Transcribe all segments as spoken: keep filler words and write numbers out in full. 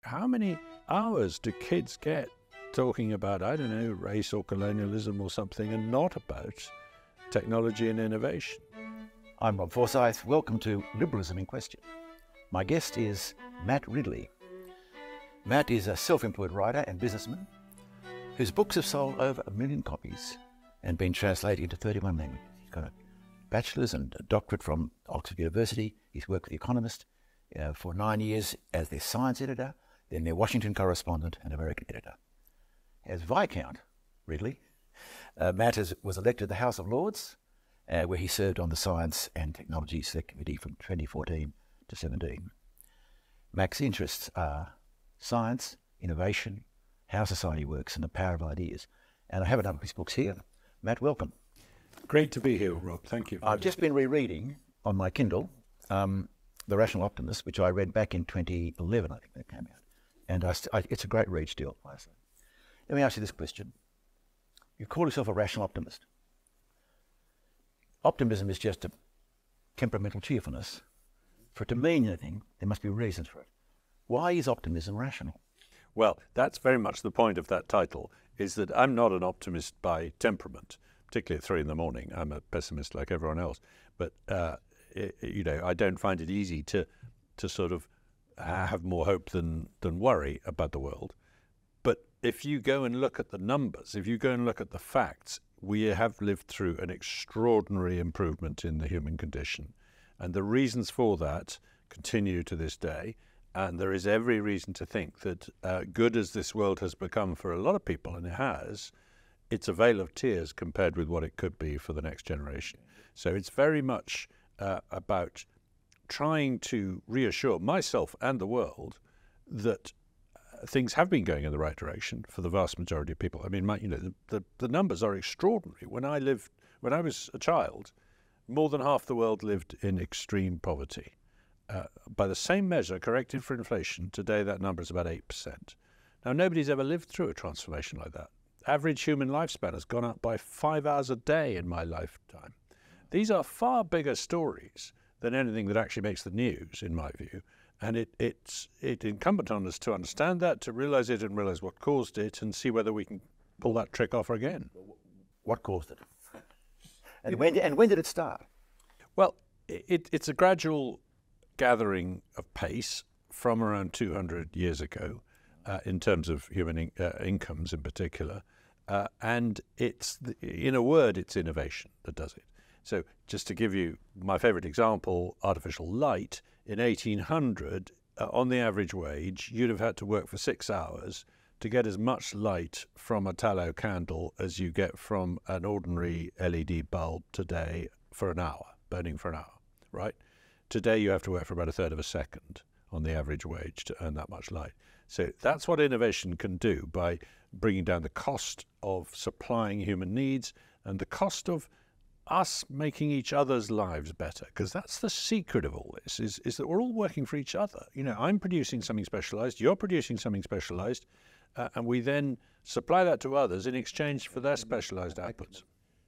how many hours do kids get talking about, I don't know, race or colonialism or something, and not about technology and innovation? I'm Rob Forsyth. Welcome to Liberalism in Question. My guest is Matt Ridley. Matt is a self-employed writer and businessman whose books have sold over a million copies and been translated into thirty-one languages. He's got a bachelor's and a doctorate from Oxford University. He's worked with The Economist uh, for nine years as their science editor, then their Washington correspondent and American editor. As Viscount Ridley, uh, Matt has, was elected to the House of Lords, uh, where he served on the Science and Technology Select Committee from twenty fourteen to seventeen. Matt's interests are science, innovation, how society works, and the power of ideas. And I have a number of his books here. Matt, welcome. Great to be here, Rob. Thank you. I've just been rereading on my Kindle um, The Rational Optimist, which I read back in twenty eleven, I think that came out. And I, I, it's a great read still. Let me ask you this question. You call yourself a rational optimist. Optimism is just a temperamental cheerfulness. For it to mean anything, there must be reasons for it. Why is optimism rational? Well, that's very much the point of that title, is that I'm not an optimist by temperament, particularly at three in the morning. I'm a pessimist like everyone else. But, uh, it, you know, I don't find it easy to to sort of have more hope than, than worry about the world. But if you go and look at the numbers, if you go and look at the facts, we have lived through an extraordinary improvement in the human condition. And the reasons for that continue to this day. And there is every reason to think that uh, good as this world has become for a lot of people, and it has, it's a vale of tears compared with what it could be for the next generation. So it's very much uh, about trying to reassure myself and the world that uh, things have been going in the right direction for the vast majority of people. I mean, my, you know, the, the, the numbers are extraordinary. When I lived, when I was a child, more than half the world lived in extreme poverty. Uh, by the same measure, corrected for inflation, today that number is about eight percent. Now, nobody's ever lived through a transformation like that. Average human lifespan has gone up by five hours a day in my lifetime. These are far bigger stories than anything that actually makes the news, in my view. And it, it's it incumbent on us to understand that, to realize it and realize what caused it, and see whether we can pull that trick off again. What caused it? And when, and when did it start? Well, it, it's a gradual gathering of pace from around two hundred years ago uh, in terms of human in, uh, incomes in particular. Uh, and it's, the, in a word, it's innovation that does it. So just to give you my favorite example, artificial light, in eighteen hundred, uh, on the average wage, you'd have had to work for six hours to get as much light from a tallow candle as you get from an ordinary L E D bulb today for an hour, burning for an hour, right? Today you have to work for about a third of a second on the average wage to earn that much light. So that's what innovation can do by bringing down the cost of supplying human needs and the cost of us making each other's lives better, because that's the secret of all this, is, is that we're all working for each other. You know, I'm producing something specialized, you're producing something specialized, uh, and we then supply that to others in exchange for their specialized outputs.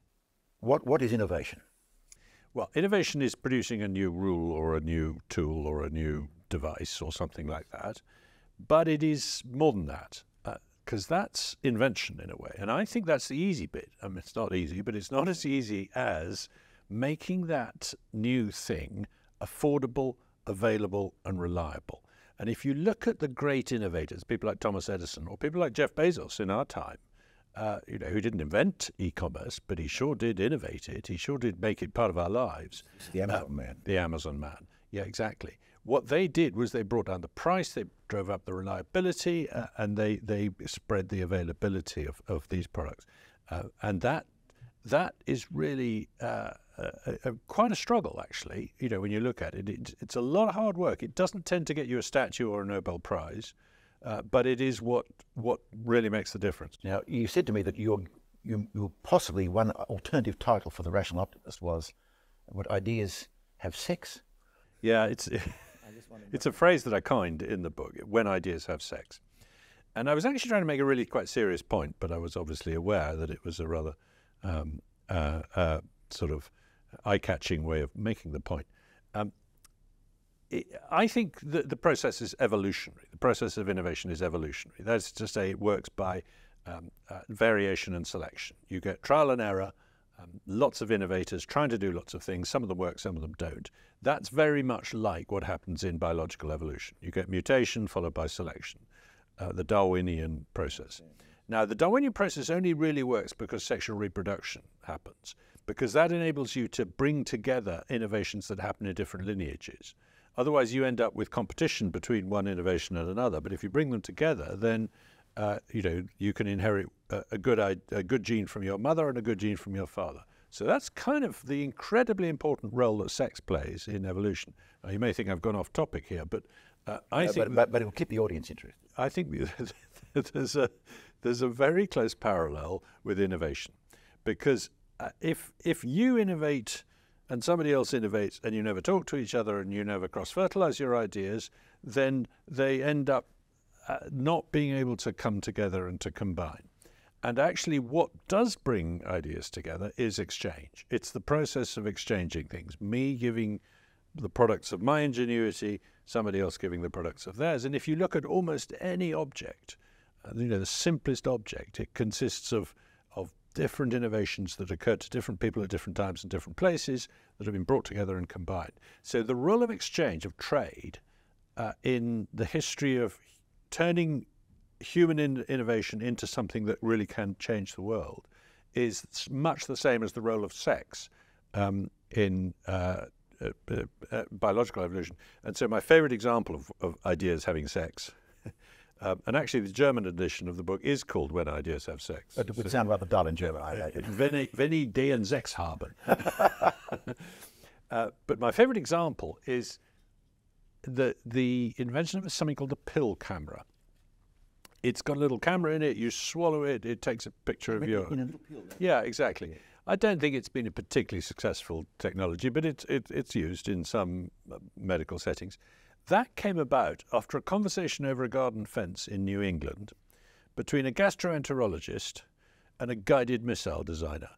What, what is innovation? Well, innovation is producing a new rule or a new tool or a new device or something like that. But it is more than that, because uh, that's invention in a way. And I think that's the easy bit. I mean, it's not easy, but it's not as easy as making that new thing affordable, available, and reliable. And if you look at the great innovators, people like Thomas Edison or people like Jeff Bezos in our time, Uh, you know, who didn't invent e-commerce, but he sure did innovate it. He sure did make it part of our lives. The Amazon uh, man. The Amazon man. Yeah, exactly. What they did was they brought down the price, they drove up the reliability, uh, and they, they spread the availability of, of these products. Uh, and that that is really uh, a, a, quite a struggle, actually. You know, when you look at it, it, it's a lot of hard work. It doesn't tend to get you a statue or a Nobel Prize. Uh, but it is what what really makes the difference. Now, you said to me that your, you, you possibly one alternative title for The Rational Optimist was, what, ideas have sex? Yeah, it's it's a phrase that I coined in the book, when ideas have sex. And I was actually trying to make a really quite serious point, but I was obviously aware that it was a rather um, uh, uh, sort of eye-catching way of making the point. Um, I think that the process is evolutionary. The process of innovation is evolutionary. That's to say, it works by um, uh, variation and selection. You get trial and error, um, lots of innovators trying to do lots of things. Some of them work, some of them don't. That's very much like what happens in biological evolution. You get mutation followed by selection, uh, the Darwinian process. Now, the Darwinian process only really works because sexual reproduction happens, because that enables you to bring together innovations that happen in different lineages. Otherwise, you end up with competition between one innovation and another. But if you bring them together, then uh, you know you can inherit a, a good a good gene from your mother and a good gene from your father. So that's kind of the incredibly important role that sex plays in evolution. Now, you may think I've gone off topic here, but uh, I uh, think but, but, but it'll keep the audience interested. I think there's a there's a very close parallel with innovation, because uh, if if you innovate and somebody else innovates and you never talk to each other and you never cross-fertilize your ideas, then they end up uh, not being able to come together and to combine. And actually what does bring ideas together is exchange. It's the process of exchanging things, me giving the products of my ingenuity, somebody else giving the products of theirs. And if you look at almost any object, uh, you know, the simplest object, it consists of of different innovations that occur to different people at different times and different places that have been brought together and combined. So the role of exchange, of trade, uh, in the history of turning human in innovation into something that really can change the world is much the same as the role of sex um, in uh, uh, uh, uh, biological evolution. And so my favorite example of, of ideas having sex Um, and actually, the German edition of the book is called When Ideas Have Sex. It would sound rather dull in German, I imagine. Wenn, wenn Ideen Sex haben. uh, but my favourite example is the, the invention of something called the pill camera. It's got a little camera in it, you swallow it, it takes a picture of your... In a little pill. Yeah, exactly. Yeah. I don't think it's been a particularly successful technology, but it's, it, it's used in some medical settings. That came about after a conversation over a garden fence in New England between a gastroenterologist and a guided missile designer.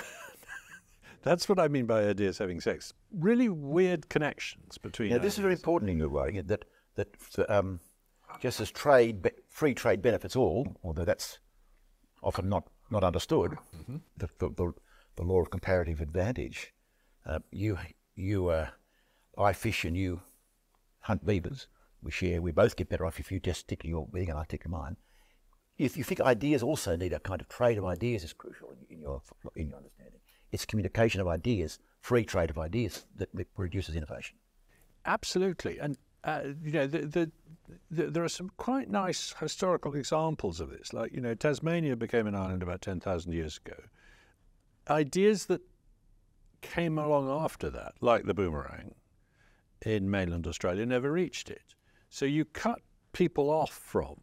That's what I mean by ideas having sex. Really weird connections between... Yeah, this is very important in your writing, that, that um, just as trade, free trade benefits all, although that's often not, not understood, mm-hmm. the, the, the law of comparative advantage, uh, you, you uh, I fish and you hunt beavers, we share, we both get better off if you just stick to your being and I stick to mine. If you think ideas also need a kind of trade of ideas is crucial in your, in your understanding. It's communication of ideas, free trade of ideas that produces innovation. Absolutely. And, uh, you know, the, the, the, there are some quite nice historical examples of this. Like, you know, Tasmania became an island about ten thousand years ago. Ideas that came along after that, like the boomerang, in mainland Australia, never reached it. So you cut people off from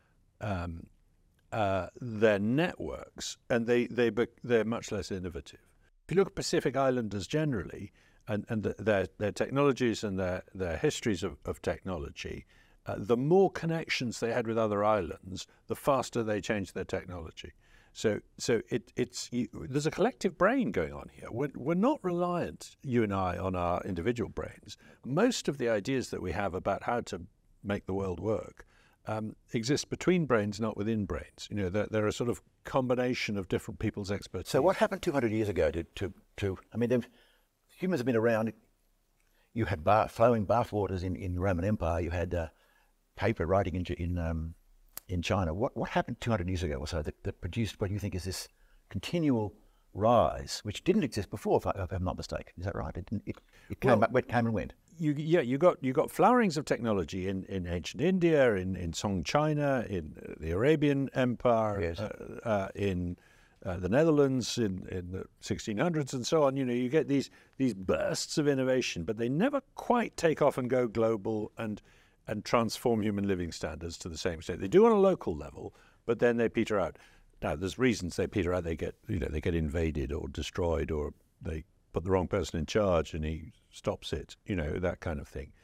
um, uh, their networks, and they, they, they're much less innovative. If you look at Pacific Islanders generally, and, and the, their, their technologies and their, their histories of, of technology, uh, the more connections they had with other islands, the faster they changed their technology. So, so it, it's you, there's a collective brain going on here. We're, we're not reliant, you and I, on our individual brains. Most of the ideas that we have about how to make the world work um, exist between brains, not within brains. You know, they're, they're a sort of combination of different people's expertise. So, what happened two hundred years ago to, to, to I mean, humans have been around. You had bar, flowing bath waters in, in the Roman Empire. You had uh, paper writing in in um, in China. What, what happened two hundred years ago or so that, that produced what you think is this continual rise, which didn't exist before, if, I, if I'm not mistaken? Is that right? It, it, it came, well, it came and went. You, yeah, you got you got flowerings of technology in, in ancient India, in, in Song China, in the Arabian Empire, yes. uh, uh, in uh, the Netherlands, in, in the sixteen hundreds and so on. You know, you get these these bursts of innovation, but they never quite take off and go global and and transform human living standards to the same extent. They do on a local level, but then they peter out. Now, there's reasons they peter out. They get, you know, they get invaded or destroyed, or they put the wrong person in charge and he stops it, you know, that kind of thing.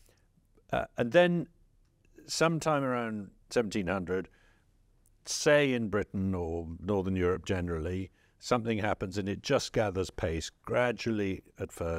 Uh, and then sometime around seventeen hundred, say in Britain or Northern Europe generally, something happens and it just gathers pace gradually at first.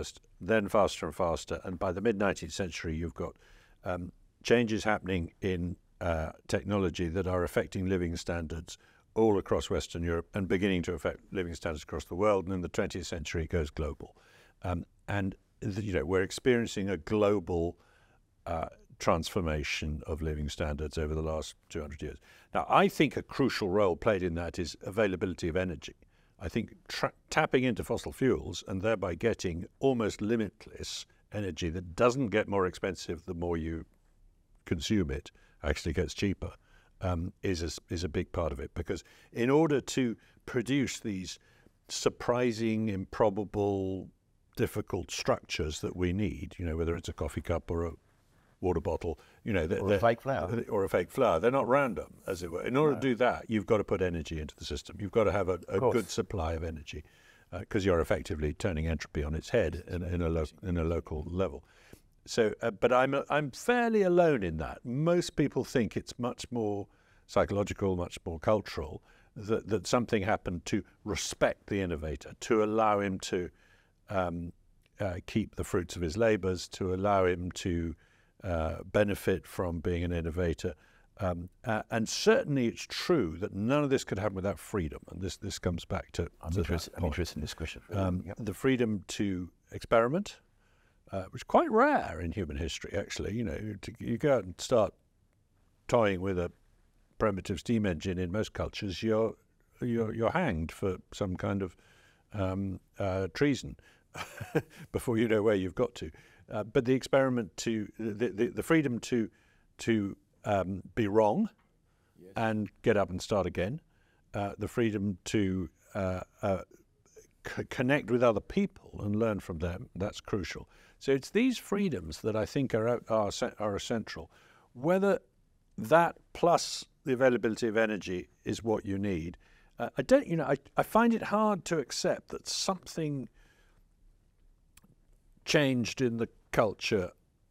then faster and faster. And by the mid-nineteenth century, you've got um, changes happening in uh, technology that are affecting living standards all across Western Europe and beginning to affect living standards across the world. And in the twentieth century, it goes global. Um, and, you know, we're experiencing a global uh, transformation of living standards over the last two hundred years. Now, I think a crucial role played in that is availability of energy. I think tra tapping into fossil fuels and thereby getting almost limitless energy that doesn't get more expensive the more you consume it, actually gets cheaper, um, is, a, is a big part of it. Because in order to produce these surprising, improbable, difficult structures that we need, you know, whether it's a coffee cup or a water bottle, you know, or a fake flower, or a fake flower. They're not random, as it were. In order no. to do that, you've got to put energy into the system. You've got to have a, a good supply of energy, because uh, you're effectively turning entropy on its head in, in a lo in a local level. So, uh, but I'm I'm fairly alone in that. Most people think it's much more psychological, much more cultural, that that something happened to respect the innovator, to allow him to um, uh, keep the fruits of his labours, to allow him to Uh, benefit from being an innovator, um, uh, and certainly it's true that none of this could happen without freedom. And this this comes back to. I'm, to interested, I'm interested in this question. Um, yep. The freedom to experiment, uh, which is quite rare in human history. Actually, you know, to, you go out and start toying with a primitive steam engine in most cultures, you're you're you're hanged for some kind of um, uh, treason before you know where you've got to. Uh, but the experiment to the, the, the freedom to to um, be wrong, yes, and get up and start again, uh, the freedom to uh, uh, c connect with other people and learn from them, that's crucial. So it's these freedoms that I think are are are essential. Whether that plus the availability of energy is what you need, uh, I don't. You know, I I find it hard to accept that something changed in the culture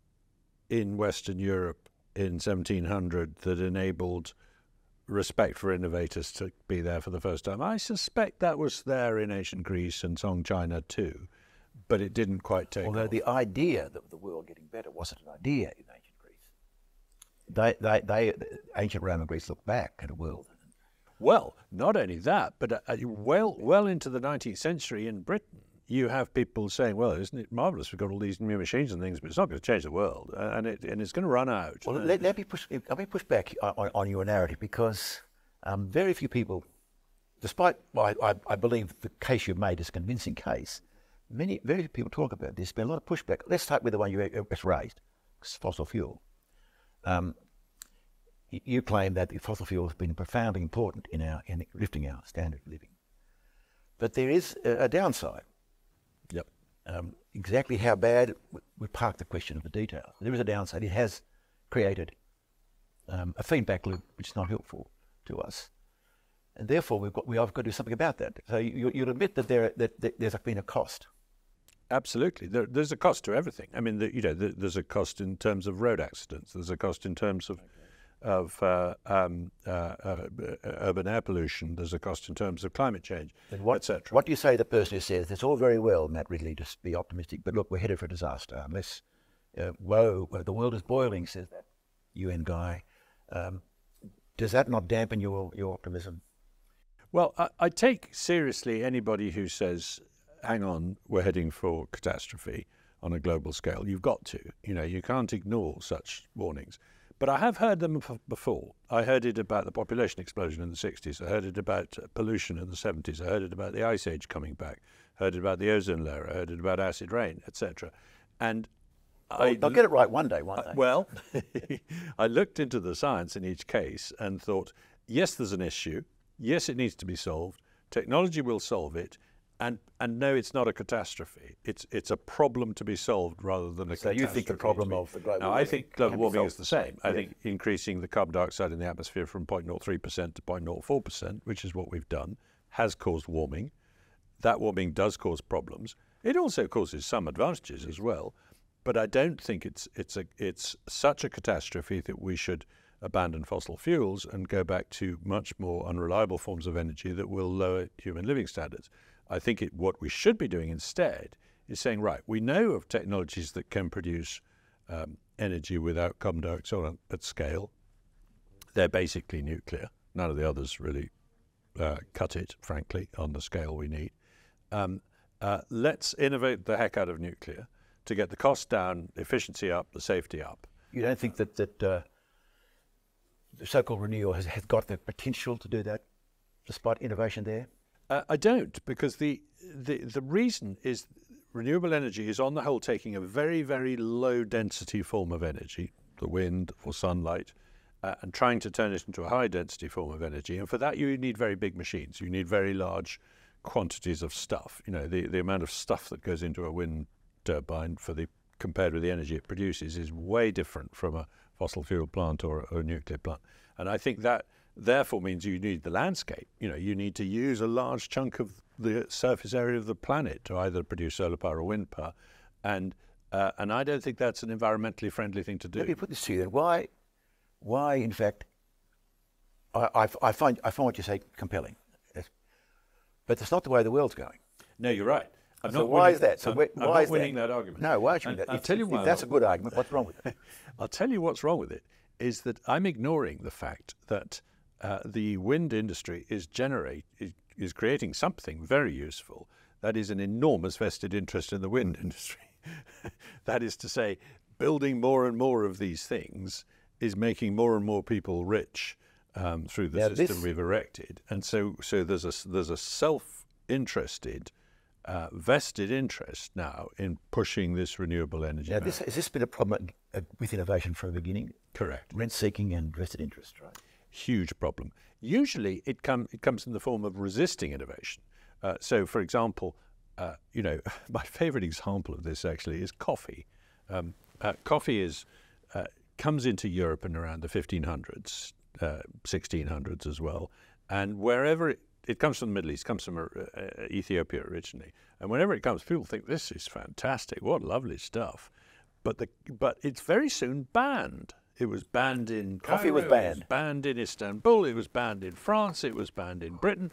in Western Europe in seventeen hundred that enabled respect for innovators to be there for the first time. I suspect that was there in ancient Greece and Song China too, but it didn't quite take Although off. The idea that the world getting better wasn't an idea in ancient Greece. They, they, they, ancient Roman Greece looked back at a world. Well, not only that, but uh, well, well into the nineteenth century in Britain, you have people saying, well, isn't it marvellous, we've got all these new machines and things, but it's not going to change the world, and, it, and it's going to run out. Well, let, let, me push, let me push back on, on your narrative, because um, very few people, despite, well, I, I believe the case you've made is a convincing case, many, very few people talk about this. There's been a lot of pushback. Let's start with the one you just raised, fossil fuel. Um, you claim that the fossil fuel has been profoundly important in, our, in lifting our standard of living. But there is a, a downside. Yep. Um, exactly how bad, we park the question of the details. There is a downside. It has created um, a feedback loop which is not helpful to us, and therefore we've got we have got to do something about that. So you, you'll admit that there that, that there's been a cost. Absolutely, there, there's a cost to everything. I mean, the, you know, the, there's a cost in terms of road accidents. There's a cost in terms of. Okay. of uh, um, uh, uh, urban air pollution, there's a cost in terms of climate change, et cetera. What do you say to the person who says, it's all very well, Matt Ridley, to be optimistic, but look, we're headed for disaster, unless, uh, whoa, the world is boiling, says that U N guy. Um, does that not dampen your, your optimism? Well, I, I take seriously anybody who says, hang on, we're heading for catastrophe on a global scale. You've got to, you know, you can't ignore such warnings. But I have heard them before. I heard it about the population explosion in the sixties. I heard it about pollution in the seventies. I heard it about the ice age coming back. I heard it about the ozone layer. I heard it about acid rain, et cetera. And well, I, they'll get it right one day, won't they? Uh, well, I looked into the science in each case and thought, yes, there's an issue. Yes, it needs to be solved. Technology will solve it. And, and no, it's not a catastrophe. It's it's a problem to be solved rather than a so catastrophe. So you think the problem of the global now, warming? I think global warming is the same. Yeah. I think increasing the carbon dioxide in the atmosphere from zero point zero three percent to zero point zero four percent, which is what we've done, has caused warming. That warming does cause problems. It also causes some advantages as well. But I don't think it's it's a it's such a catastrophe that we should abandon fossil fuels and go back to much more unreliable forms of energy that will lower human living standards. I think it, what we should be doing instead is saying, right, we know of technologies that can produce um, energy without carbon dioxide at scale. They're basically nuclear. None of the others really uh, cut it, frankly, on the scale we need. Um, uh, let's innovate the heck out of nuclear to get the cost down, efficiency up, the safety up. You don't think that, that uh, the so-called renewal has, has got the potential to do that, despite innovation there? Uh, I don't, because the, the the reason is renewable energy is on the whole taking a very, very low density form of energy, the wind or sunlight, uh, and trying to turn it into a high density form of energy. And for that you need very big machines. You need very large quantities of stuff. You know, the, the amount of stuff that goes into a wind turbine for the compared with the energy it produces is way different from a fossil fuel plant or, or a nuclear plant. And I think that therefore means you need the landscape. You know, you need to use a large chunk of the surface area of the planet to either produce solar power or wind power. And uh, and I don't think that's an environmentally friendly thing to do. Let me put this to you then. Why, why in fact, I, I, I, find, I find what you say compelling. Yes. But that's not the way the world's going. No, you're right. I'm so not why winning, is that? So I'm, why I'm not is winning that? that argument. No, why aren't you And winning that? I'll If, tell you if, why. if that's a good argument, what's wrong with it? I'll tell you what's wrong with it, is that I'm ignoring the fact that uh, the wind industry is generate is, is creating something very useful. That is an enormous vested interest in the wind industry. That is to say, building more and more of these things is making more and more people rich um, through the now system this, we've erected. And so, so there's a there's a self-interested, uh, vested interest now in pushing this renewable energy. Now, this, has this been a problem uh, with innovation from the beginning? Correct. Rent-seeking and vested interest, right? Huge problem. Usually it, come, it comes in the form of resisting innovation. Uh, so, for example, uh, you know, my favorite example of this actually is coffee. Um, uh, coffee is uh, comes into Europe in around the fifteen hundreds, uh, sixteen hundreds as well. And wherever it, it comes from the Middle East, comes from uh, Ethiopia originally. And whenever it comes, people think, this is fantastic, what lovely stuff. But the but it's very soon banned. It was banned in Cairo, Coffee was banned. It was banned in Istanbul, it was banned in France, it was banned in Britain.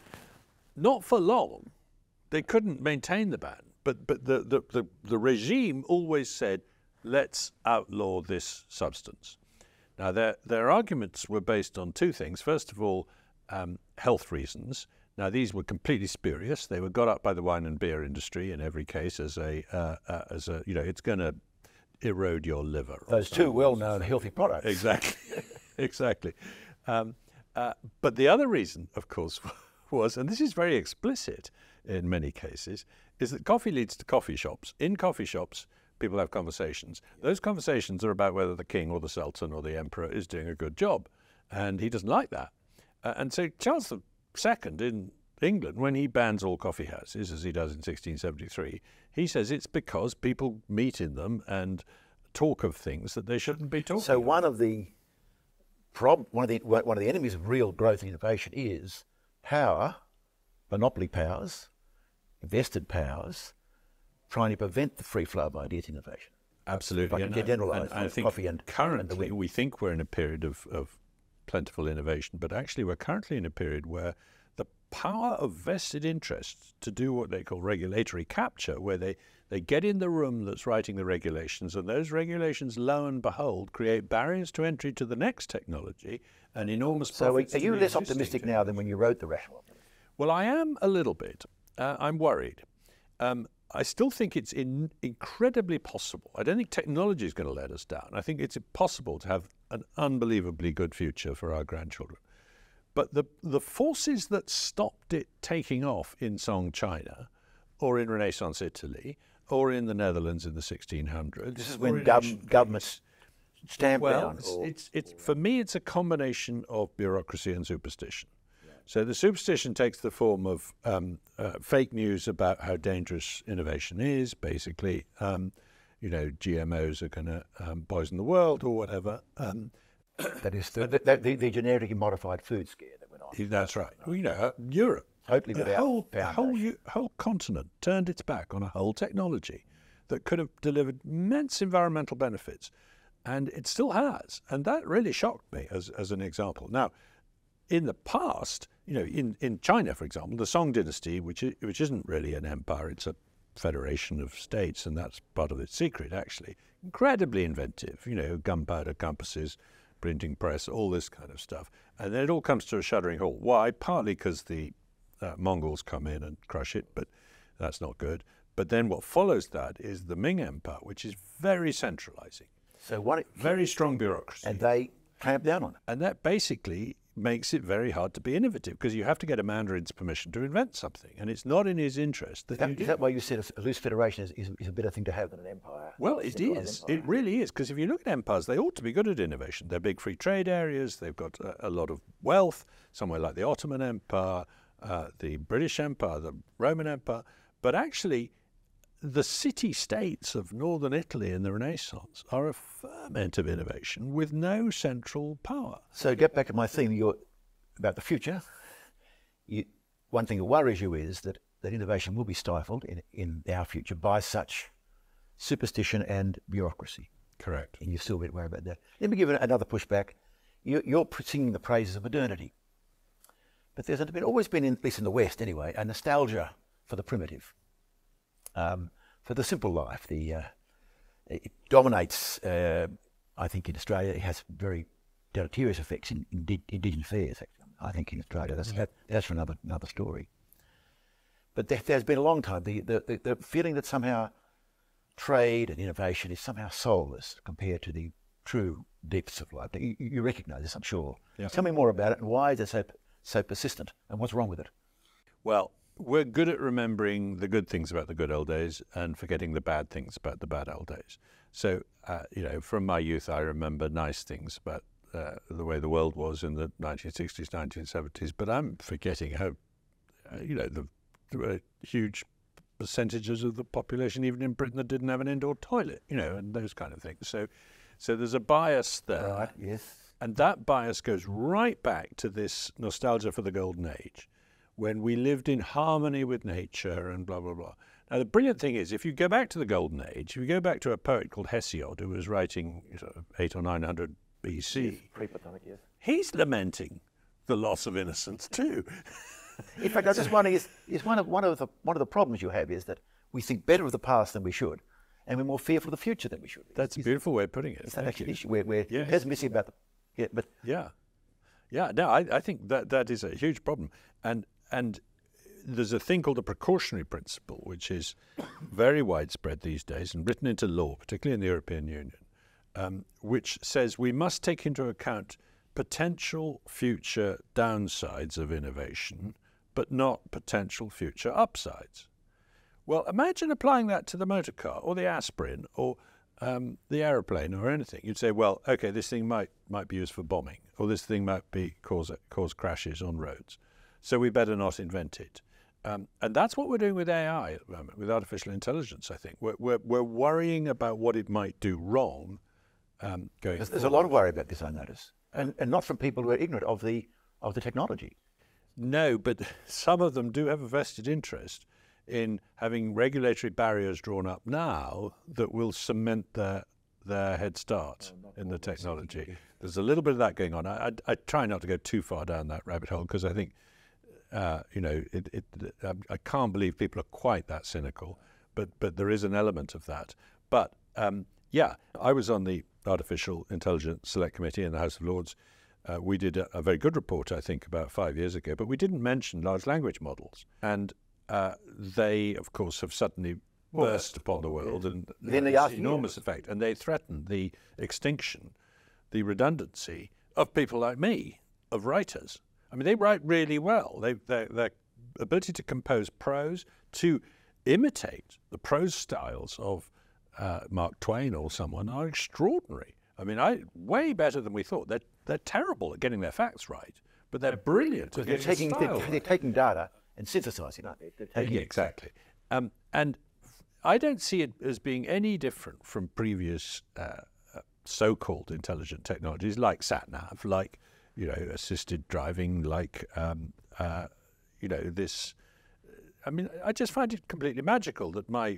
Not for long. They couldn't maintain the ban. But but the, the, the, the regime always said, let's outlaw this substance. Now, their, their arguments were based on two things. First of all, um, health reasons. Now, these were completely spurious. They were got up by the wine and beer industry in every case as a, uh, uh, as a you know, it's going to erode your liver. Those two well-known healthy products. Exactly, exactly. Um, uh, but the other reason, of course, was, and this is very explicit in many cases, is that coffee leads to coffee shops. In coffee shops, people have conversations. Those conversations are about whether the king or the sultan or the emperor is doing a good job, and he doesn't like that. Uh, and so Charles the Second in England, when he bans all coffee houses, as he does in sixteen seventy-three, he says it's because people meet in them and talk of things that they shouldn't be talking So of. one of the prob- one of the one of the enemies of real growth and innovation is power, monopoly powers, invested powers, trying to prevent the free flow of ideas innovation. Absolutely. Like and, generalise and I think coffee and currently and the wind. we think we're in a period of, of plentiful innovation, but actually we're currently in a period where the power of vested interests to do what they call regulatory capture, where they, they get in the room that's writing the regulations, and those regulations, lo and behold, create barriers to entry to the next technology and enormous So profits. are in you the less existing optimistic technology. now than when you wrote The Rational Optimist? Well, I am a little bit. Uh, I'm worried. Um, I still think it's in, incredibly possible. I don't think technology is going to let us down. I think it's possible to have an unbelievably good future for our grandchildren. But the the forces that stopped it taking off in Song China, or in Renaissance Italy, or in the Netherlands in the sixteen hundreds. This is or when in gov- ancient governments stamp well, down. it's, or- it's, it's for me, it's a combination of bureaucracy and superstition. So the superstition takes the form of um, uh, fake news about how dangerous innovation is. Basically, um, you know, G M Os are going to um, poison the world or whatever. Um, that is the, the, the, the genetically modified food scare that went on. that's right. Well, you know, uh, Europe, Totally the without whole foundation. whole Eu- whole continent turned its back on a whole technology that could have delivered immense environmental benefits, and it still has. And that really shocked me as as an example. Now, in the past, you know, in, in China, for example, the Song dynasty, which is, which isn't really an empire, it's a federation of states, and that's part of its secret, actually. Incredibly inventive, you know, gunpowder, compasses, printing press, all this kind of stuff. And then it all comes to a shuddering halt. Why? Partly because the uh, Mongols come in and crush it, but that's not good. But then what follows that is the Ming Empire, which is very centralizing. So what? Very strong bureaucracy. And they clamp down on it. And that basically makes it very hard to be innovative, because you have to get a mandarin's permission to invent something, and it's not in his interest that, That, you do. is that why you said a loose federation is, is, is a better thing to have than an empire? Well, it is. It really is, because if you look at empires, they ought to be good at innovation. They're big free trade areas. They've got a, a lot of wealth, somewhere like the Ottoman Empire, uh, the British Empire, the Roman Empire. But actually, the city-states of northern Italy in the Renaissance are a ferment of innovation with no central power. So get back to my theme you're, about the future. You, one thing that worries you is that, that innovation will be stifled in, in our future by such superstition and bureaucracy. Correct. And you're still a bit worried about that. Let me give it another pushback. You, you're singing the praises of modernity. But there's been, always been, in, at least in the West anyway, a nostalgia for the primitive. Um, for the simple life. The, uh, it dominates, uh, I think, in Australia. It has very deleterious effects in, in di- Indigenous affairs, actually, I think, in Australia. That's, that, that's for another, another story. But there, there's been a long time, the, the, the, the feeling that somehow trade and innovation is somehow soulless compared to the true depths of life. You, you recognise this, I'm sure. Yeah. Tell me more about it, and why is it so, so persistent, and what's wrong with it? Well, we're good at remembering the good things about the good old days and forgetting the bad things about the bad old days. So, uh, you know, from my youth, I remember nice things about uh, the way the world was in the nineteen sixties, nineteen seventies, but I'm forgetting how, uh, you know, the, the uh, huge percentages of the population, even in Britain, that didn't have an indoor toilet, you know, and those kind of things. So, so there's a bias there. Right, yes. And that bias goes right back to this nostalgia for the golden age, when we lived in harmony with nature and blah, blah, blah. Now, the brilliant thing is, if you go back to the golden age, if you go back to a poet called Hesiod, who was writing sort of eight or nine hundred B C, Yes, pre-Platonic, yes. he's lamenting the loss of innocence too. In fact, I just wonder, is, is one, of, one, of the, one of the problems you have is that we think better of the past than we should, and we're more fearful of the future than we should. That's is, a beautiful way of putting it. Is that Thank actually you. an issue? We're, we're Yes. pessimistic about the... Yeah, but Yeah. Yeah, no, I, I think that that is a huge problem. And and there's a thing called the precautionary principle, which is very widespread these days and written into law, particularly in the European Union, um, which says we must take into account potential future downsides of innovation, but not potential future upsides. Well, imagine applying that to the motor car or the aspirin or um, the aeroplane or anything. You'd say, well, okay, this thing might might be used for bombing, or this thing might be cause cause crashes on roads, so we better not invent it. Um, and that's what we're doing with A I at the moment, with artificial intelligence. I think we're we're, we're worrying about what it might do wrong. Um, going there's, there's a lot of worry about this, I notice, and and not from people who are ignorant of the of the technology. No, but some of them do have a vested interest in having regulatory barriers drawn up now that will cement their their head start oh, in the technology. There's a little bit of that going on. I, I, I try not to go too far down that rabbit hole, because I think, uh, you know, it, it, I can't believe people are quite that cynical, but but there is an element of that. But um, yeah, I was on the Artificial Intelligence Select Committee in the House of Lords. Uh, we did a, a very good report, I think, about five years ago, but we didn't mention large language models. And uh, they, of course, have suddenly burst upon the world and Then they had ask this enormous effect. And they threaten the extinction, the redundancy of people like me, of writers. I mean, they write really well. They, their, their ability to compose prose, to imitate the prose styles of uh, Mark Twain or someone, are extraordinary. I mean, I way better than we thought. They're, they're terrible at getting their facts right, but they're brilliant at They're getting taking the they're, style they're right. taking data and synthesizing it. They're taking Yeah, exactly. Um, and I don't see it as being any different from previous uh, uh, so-called intelligent technologies like sat-nav, like, you know, assisted driving, like, um, uh, you know, this. I mean, I just find it completely magical that my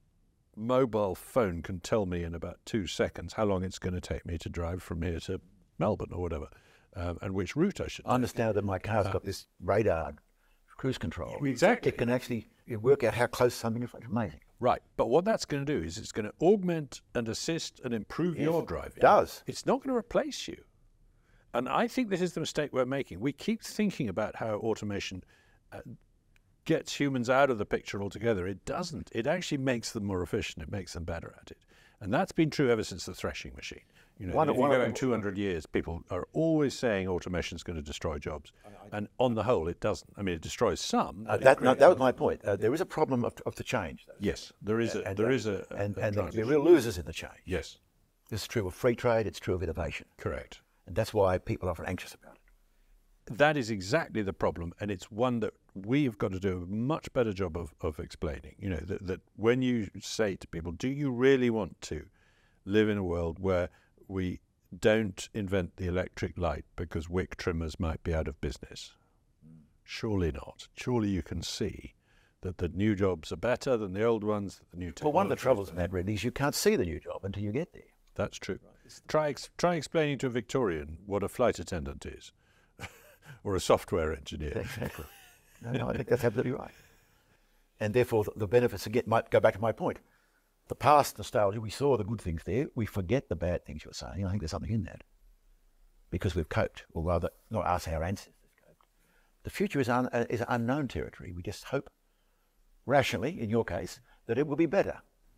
mobile phone can tell me in about two seconds how long it's going to take me to drive from here to Melbourne or whatever, um, and which route I should I understand that my car's got this radar cruise control. Exactly. It can actually work out how close something is. It's amazing. Right, but what that's going to do is it's going to augment and assist and improve Yes, your driving. It does. It's not going to replace you. And I think this is the mistake we're making. We keep thinking about how automation uh, gets humans out of the picture altogether. It doesn't. It actually makes them more efficient. It makes them better at it. And that's been true ever since the threshing machine. You know, One- if you one go of- back two hundred years, people are always saying automation is going to destroy jobs. And on the whole, it doesn't. I mean, it destroys some. Uh, but it that, no, creates that was others. my point. Uh, there is a problem of, of the change. though. Yes, there is a, And, there uh, is a, a and, a and there will be transition. real losers in the change. Yes, This is true of free trade. It's true of innovation. correct. And that's why people are often anxious about it. That is exactly the problem, and it's one that we have got to do a much better job of, of explaining. You know, that, that when you say to people, do you really want to live in a world where we don't invent the electric light because wick trimmers might be out of business? Surely not. Surely you can see that the new jobs are better than the old ones. That the new Well, one of the technology is troubles, better. Matt, really, is you can't see the new job until you get there. That's true. Try ex- try explaining to a Victorian what a flight attendant is, or a software engineer. Exactly. No, no, I think that's absolutely right. And therefore, the, the benefits again might go back to my point. The past nostalgia, we saw the good things there. We forget the bad things you're saying. I think there's something in that because we've coped, or rather, not us, our ancestors coped. The future is un, uh, is unknown territory. We just hope, rationally, in your case, that it will be better.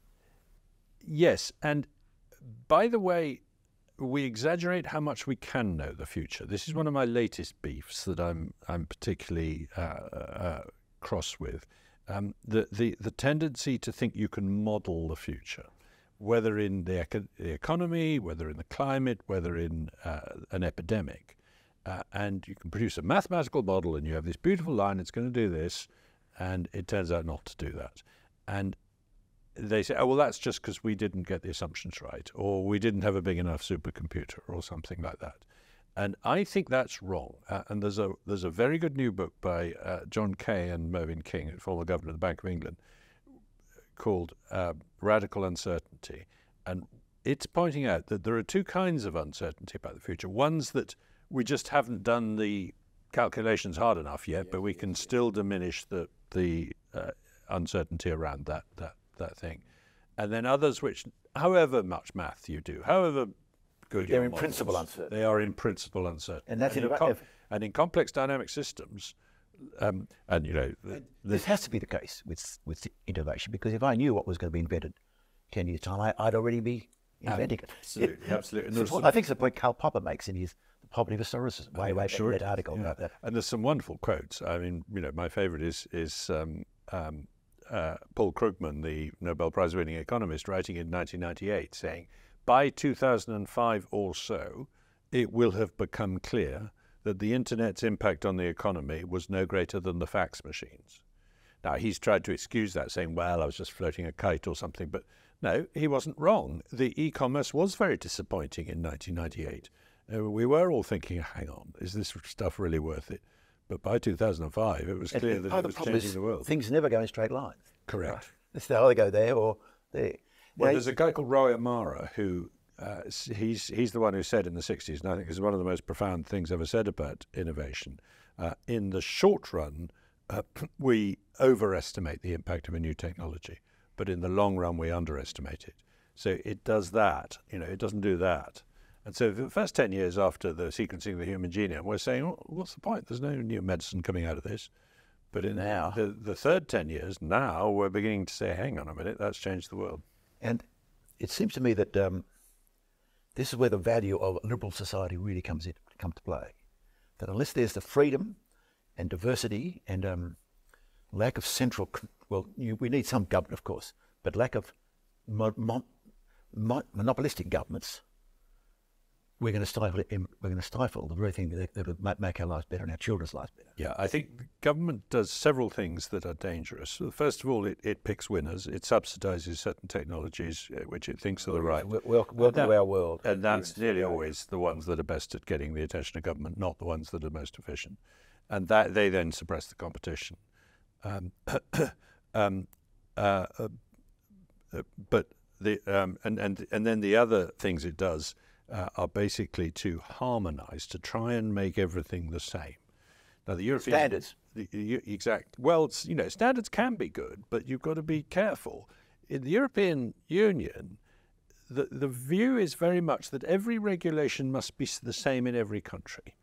Yes, and by the way, we exaggerate how much we can know the future. This is one of my latest beefs that I'm I'm particularly uh, uh, cross with. Um, the, the the tendency to think you can model the future, whether in the, eco- the economy, whether in the climate, whether in uh, an epidemic, uh, and you can produce a mathematical model, and you have this beautiful line. It's going to do this, and it turns out not to do that, and they say, oh, well, that's just because we didn't get the assumptions right, or we didn't have a big enough supercomputer, or something like that. And I think that's wrong. Uh, and there's a there's a very good new book by uh, John Kay and Mervyn King, former governor of the Bank of England, called uh, Radical Uncertainty. And it's pointing out that there are two kinds of uncertainty about the future. One's that we just haven't done the calculations hard enough yet, but we can still diminish the the uh, uncertainty around that that that thing. And then others which, however much math you do, however good They're your in models, principle uncertain. They are in principle uncertain. And that's in innova- com- if- and in complex dynamic systems, um, and you know, the, the, This has to be the case with with innovation, because if I knew what was going to be invented ten years' time, I, I'd already be inventing it. absolutely, absolutely. And It's there's the point- some- I think it's the point Karl Popper makes in his The Poverty of Historicism, way, way back sure in it that is, article yeah. about that. And there's some wonderful quotes. I mean, you know, my favourite is is um, um, uh, Paul Krugman, the Nobel Prize-winning economist, writing in nineteen ninety-eight, saying, by two thousand five or so, it will have become clear that the internet's impact on the economy was no greater than the fax machines. Now, he's tried to excuse that, saying, well, I was just floating a kite or something, but no, he wasn't wrong. The e-commerce was very disappointing in nineteen ninety-eight. Uh, we were all thinking, hang on, is this stuff really worth it? But by two thousand five, it was And clear that part it of was the problem changing is the world. things never go in straight lines. Correct. It's they either go there or there. Well, Now, there's a guy called Roy Amara who uh, s- he's he's the one who said in the sixties, and I think it's one of the most profound things ever said about innovation. Uh, in the short run, uh, we overestimate the impact of a new technology, but in the long run, we underestimate it. So it does that. You know, it doesn't do that. And so for the first ten years after the sequencing of the human genome, we're saying, well, what's the point? There's no new medicine coming out of this. But in Now- the, the third ten years, now we're beginning to say, hang on a minute, that's changed the world. And it seems to me that um, this is where the value of a liberal society really comes in, comes to play. That unless there's the freedom and diversity and um, lack of central, con- well, you, we need some government, of course, but lack of mo- mo- mo- monopolistic governments, we're going to stifle it. in- We're going to stifle the very thing that, that would ma- make our lives better and our children's lives better. Yeah, I think the government does several things that are dangerous. First of all, it, it picks winners. It subsidises certain technologies uh, which it thinks are the right. Wel- wel- welcome that- to our world. And that's nearly always the ones that are best at getting the attention of government, not the ones that are most efficient. And that they then suppress the competition. Um, um, uh, uh, uh, but the um, and, and and then the other things it does uh, are basically to harmonise, to try and make everything the same. Now, the European Standards. The, the, exact. Well, it's, you know, standards can be good, but you've got to be careful. In the European Union, the the view is very much that every regulation must be the same in every country,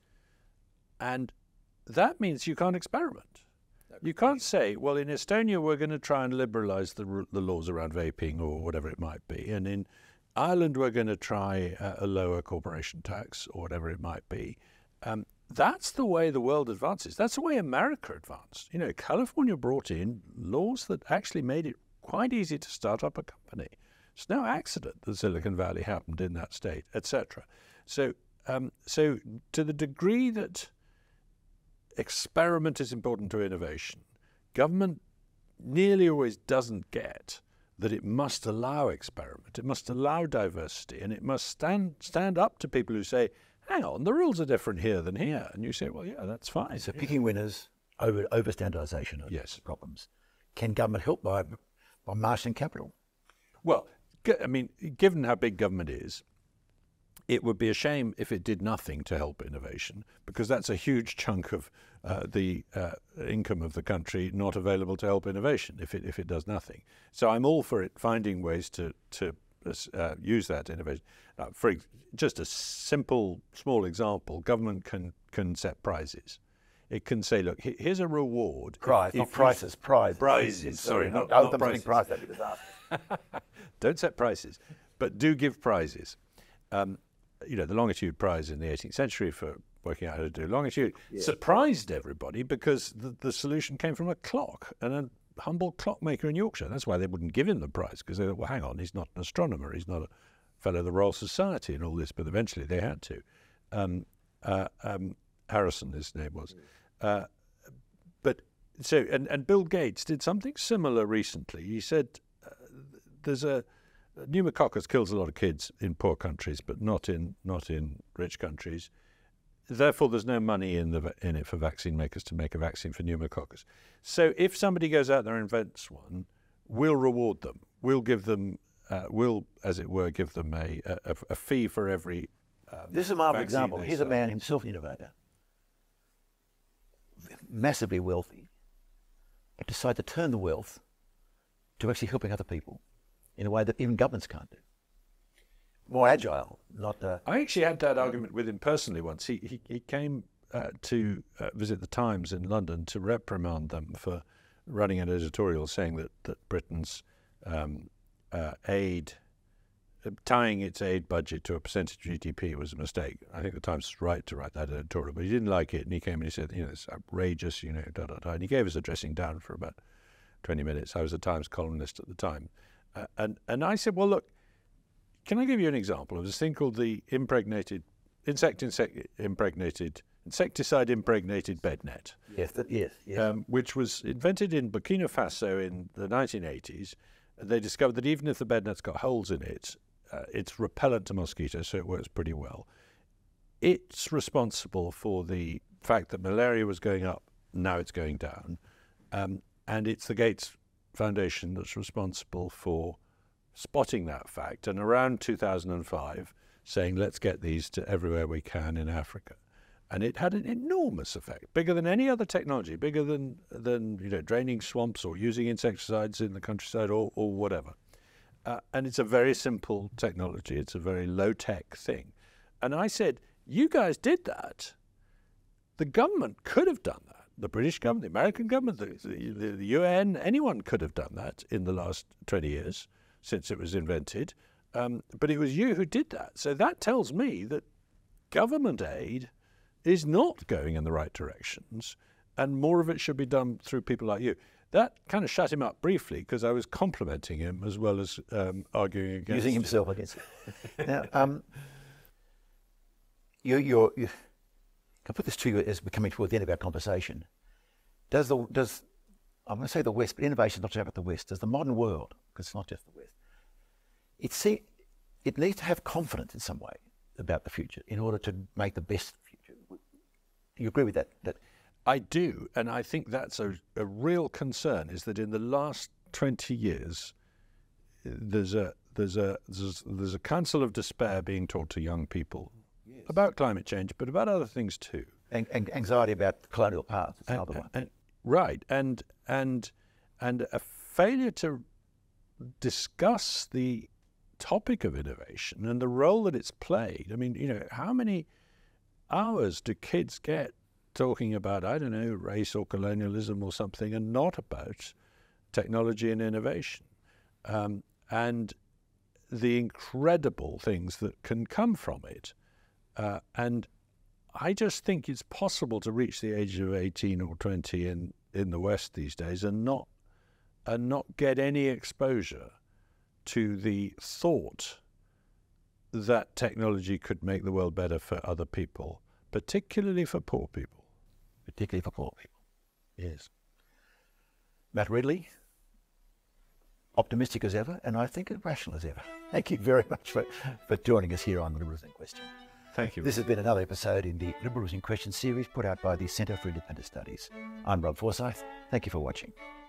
and that means you can't experiment. You can't say, well, in Estonia we're going to try and liberalise the the laws around vaping or whatever it might be, and in Ireland we're going to try a, a lower corporation tax or whatever it might be. Um, That's the way the world advances. That's the way America advanced. You know, California brought in laws that actually made it quite easy to start up a company. It's no accident that Silicon Valley happened in that state, et cetera. So, um, so to the degree that experiment is important to innovation, government nearly always doesn't get that it must allow experiment, it must allow diversity, and it must stand stand up to people who say, hang on, the rules are different here than here. And you say, well, yeah, that's fine. So picking winners over over standardisation of yes. problems. Can government help by by marshalling capital? Well, I mean, given how big government is, it would be a shame if it did nothing to help innovation, because that's a huge chunk of uh, the uh, income of the country not available to help innovation if it if it does nothing. So I'm all for it finding ways to to uh, use that innovation. Uh, for just a simple, small example, government can can set prizes. It can say, look, here's a reward. Prize, not prices, prize. Prizes, sorry, not, not, not, not prices. Prize, that'd be disaster. Don't set prices, but do give prizes. Um, you know, the Longitude Prize in the eighteenth century for working out how to do longitude yeah. surprised everybody because the, the solution came from a clock and a humble clockmaker in Yorkshire. That's why they wouldn't give him the prize, because they thought, well, hang on, he's not an astronomer, he's not a fellow of the Royal Society and all this, but eventually they had to. Um, uh, um, Harrison, his name was. Uh, but so, and, and Bill Gates did something similar recently. He said, uh, there's a, pneumococcus kills a lot of kids in poor countries, but not in not in rich countries. Therefore, there's no money in the in it for vaccine makers to make a vaccine for pneumococcus. So, if somebody goes out there and invents one, we'll reward them. We'll give them, uh, we'll, as it were, give them a a, a fee for every. Um, this is a marvelous example. Here's a man himself, an innovator, massively wealthy, but decide to turn the wealth to actually helping other people in a way that even governments can't do. More agile, not... Uh, I actually had that argument with him personally once. He he, he came uh, to uh, visit the Times in London to reprimand them for running an editorial saying that, that Britain's um, uh, aid, uh, tying its aid budget to a percentage of G D P was a mistake. I think the Times was right to write that editorial, but he didn't like it, and he came and he said, you know, it's outrageous, you know, da, da, da. And he gave us a dressing down for about twenty minutes. I was a Times columnist at the time. Uh, and, and I said, well, look, can I give you an example of this thing called the impregnated, insect, insect impregnated, insecticide impregnated bed net? Yes, that, yes, yes. Um, which was invented in Burkina Faso in the nineteen eighties. They discovered that even if the bed net's got holes in it, uh, it's repellent to mosquitoes, so it works pretty well. It's responsible for the fact that malaria was going up, now it's going down. Um, and it's the Gates Foundation that's responsible for spotting that fact, and around two thousand five saying, let's get these to everywhere we can in Africa. And it had an enormous effect, bigger than any other technology, bigger than, than you know, draining swamps or using insecticides in the countryside or, or whatever. Uh, and it's a very simple technology. It's a very low-tech thing. And I said, you guys did that. The government could have done that. The British government, the American government, the, the, the U N, anyone could have done that in the last twenty years since it was invented. Um, but it was you who did that. So that tells me that government aid is not going in the right directions, and more of it should be done through people like you. That kind of shut him up briefly because I was complimenting him as well as um, arguing against using himself it. against it. Now, um, you, you're, you, can I put this to you as we're coming toward the end of our conversation? Does the does I'm going to say the West, but innovation is not just about the West. Does the modern world, because it's not just the West, it see it needs to have confidence in some way about the future in order to make the best future. Do you agree with that? That I do, and I think that's a, a real concern. Is that in the last twenty years, there's a there's a there's, there's a counsel of despair being taught to young people yes. about climate change, but about other things too. And, and anxiety about the colonial past is and, another one. And, right, and and and a failure to discuss the topic of innovation and the role that it's played. I mean, you know, how many hours do kids get talking about, I don't know, race or colonialism or something, and not about technology and innovation, um, and the incredible things that can come from it. Uh, and I just think it's possible to reach the age of eighteen or twenty in, in the West these days and not and not get any exposure to the thought that technology could make the world better for other people, particularly for poor people. Particularly for poor people. Yes. Matt Ridley, optimistic as ever, and I think as rational as ever. Thank you very much for, for joining us here on Liberalism in Question. Thank you. This has been another episode in the Liberalism in Question series put out by the Centre for Independent Studies. I'm Rob Forsyth. Thank you for watching.